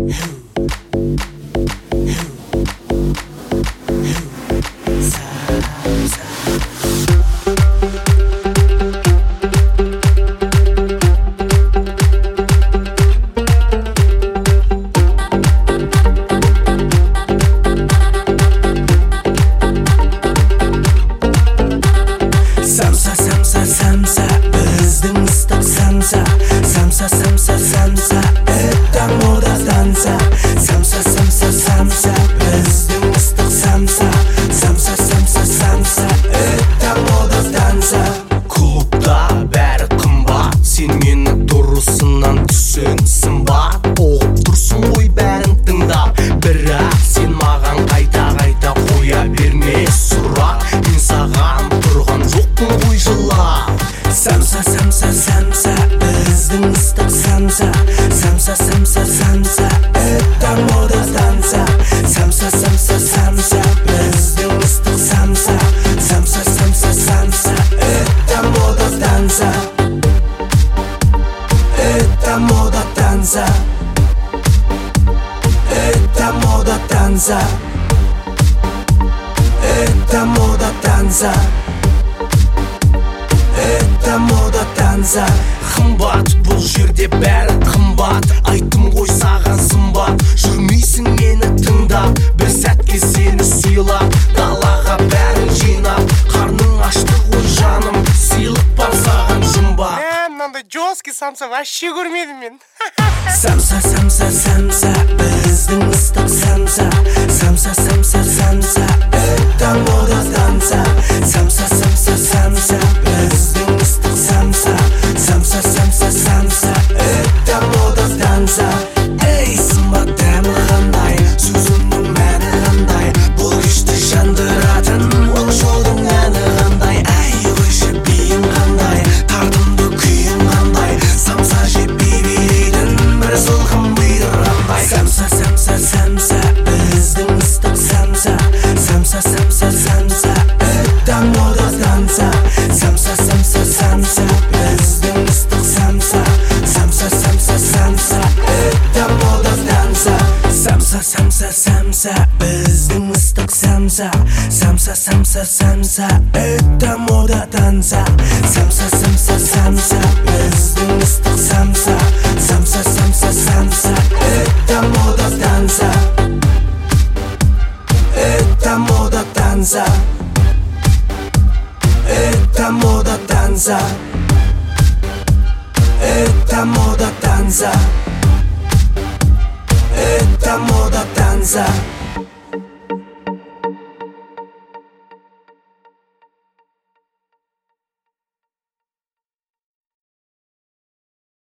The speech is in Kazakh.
Самса, біздің ыстық самса. Самса, самса, самса, это мода танца. Самса, самса, самса, біздің ыстық самса. Самса, самса, самса, это мода танца. Клубта бәрі қымбат, сен мені дұрысынан түсін сымбат. Оғып тұрсың ғой бәрін тыңдап, бірақ сен маған қайта қоя берме сұрақ. Мен саған тұрған жоқпын ғой жылап. Самса, самса, самса, біздің ыстық самса. Самса, самса, самса, это мода танца. Самса, самса, самса, біздің ыстық самса. Самса, самса, самса, это мода танца. Это мода танца. Это мода танца. Это мода танца. Это мода танца. Қымбат, бұл жерде бәрі қымбат. Айттым ғой саған сымбат, жүрмейсің мені тыңдап. Бір сәтке сені сыйлап, далаға бәрін жинап. Қарның ашты ғой жаным, сыйлық бар саған жұмбақ. Мынандай жесткий самса вообще көрмедім мен. Самса, самса, самса, біздің ыстық самса. Самса, самса, самса, это мода танца. Самса, самса, самса, біздің ыстық самса. Самса, самса, самса, это мода танца. Ей, сымбат дәмі қандай, сөзіңнің мәні қандай, бұл кешті жандыратын ол жолдың әні қандай. Әй, қойшы биің қандай, тартымды күйің қандай, самса жеп билейтін бір сылқым мидыр қандай. Самса, самса, самса, біздің ыстық самса. Самса, самса, самса, это мода танца. Самса, самса, самса, біздің ыстық самса. Самса, самса, самса, это мода танца. Самса, самса, самса, біздің ыстық самса. Самса, самса, самса, это мода танца. Самса, самса, самса, біздің ыстық самса. Самса, самса, самса, это мода танца. Это мода танца. Это мода танца. Это мода танца. Это мода танца.